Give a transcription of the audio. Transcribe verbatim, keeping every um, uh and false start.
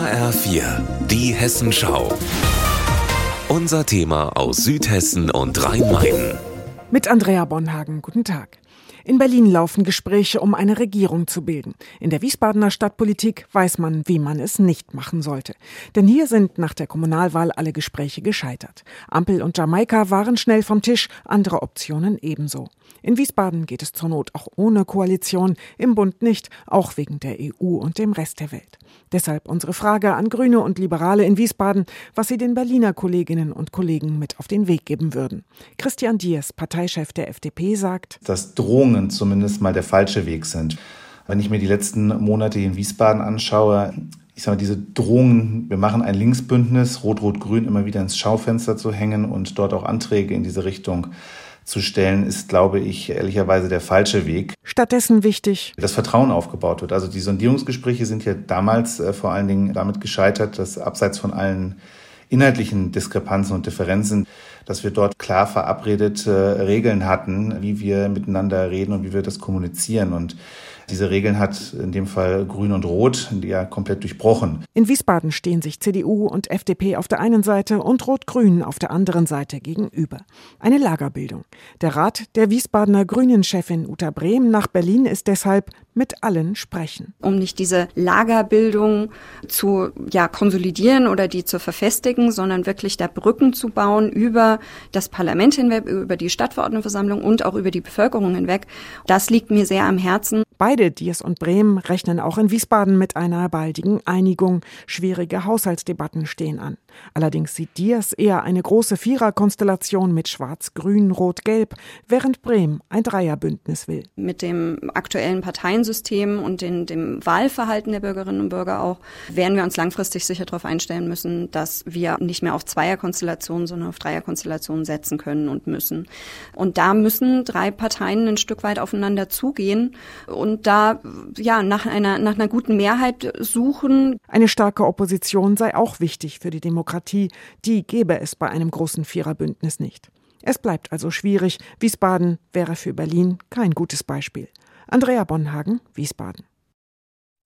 H R vier, die Hessenschau. Unser Thema aus Südhessen und Rhein-Main. Mit Andrea Bonhagen, guten Tag. In Berlin laufen Gespräche, um eine Regierung zu bilden. In der Wiesbadener Stadtpolitik weiß man, wie man es nicht machen sollte. Denn hier sind nach der Kommunalwahl alle Gespräche gescheitert. Ampel und Jamaika waren schnell vom Tisch, andere Optionen ebenso. In Wiesbaden geht es zur Not auch ohne Koalition, im Bund nicht, auch wegen der E U und dem Rest der Welt. Deshalb unsere Frage an Grüne und Liberale in Wiesbaden, was sie den Berliner Kolleginnen und Kollegen mit auf den Weg geben würden. Christian Diers, Parteichef der F D P, sagt, dass Drohungen zumindest mal der falsche Weg sind. Wenn ich mir die letzten Monate in Wiesbaden anschaue, ich sage mal, diese Drohungen, wir machen ein Linksbündnis, Rot-Rot-Grün immer wieder ins Schaufenster zu hängen und dort auch Anträge in diese Richtung zu stellen, ist, glaube ich, ehrlicherweise der falsche Weg. Stattdessen wichtig, dass Vertrauen aufgebaut wird. Also die Sondierungsgespräche sind ja damals äh, vor allen Dingen damit gescheitert, dass abseits von allen inhaltlichen Diskrepanzen und Differenzen, dass wir dort klar verabredet äh, Regeln hatten, wie wir miteinander reden und wie wir das kommunizieren. Und diese Regeln hat in dem Fall Grün und Rot ja komplett durchbrochen. In Wiesbaden stehen sich C D U und F D P auf der einen Seite und Rot-Grün auf der anderen Seite gegenüber. Eine Lagerbildung. Der Rat der Wiesbadener Grünen-Chefin Uta Brehm nach Berlin ist deshalb mit allen sprechen. Um nicht diese Lagerbildung zu ja, konsolidieren oder die zu verfestigen, sondern wirklich da Brücken zu bauen über das Parlament hinweg, über die Stadtverordnetenversammlung und auch über die Bevölkerung hinweg. Das liegt mir sehr am Herzen. Beide, Diers und Brehm, rechnen auch in Wiesbaden mit einer baldigen Einigung. Schwierige Haushaltsdebatten stehen an. Allerdings sieht Diers eher eine große Viererkonstellation mit Schwarz, Grün, Rot, Gelb, während Brehm ein Dreierbündnis will. Mit dem aktuellen Parteiensystem und den, dem Wahlverhalten der Bürgerinnen und Bürger auch, werden wir uns langfristig sicher darauf einstellen müssen, dass wir nicht mehr auf Zweierkonstellationen, sondern auf Dreierkonstellationen setzen können und müssen. Und da müssen drei Parteien ein Stück weit aufeinander zugehen und da ja nach einer, nach einer guten Mehrheit suchen. Eine starke Opposition sei auch wichtig für die Demokratie. Die gäbe es bei einem großen Viererbündnis nicht. Es bleibt also schwierig. Wiesbaden wäre für Berlin kein gutes Beispiel. Andrea Bonhagen, Wiesbaden.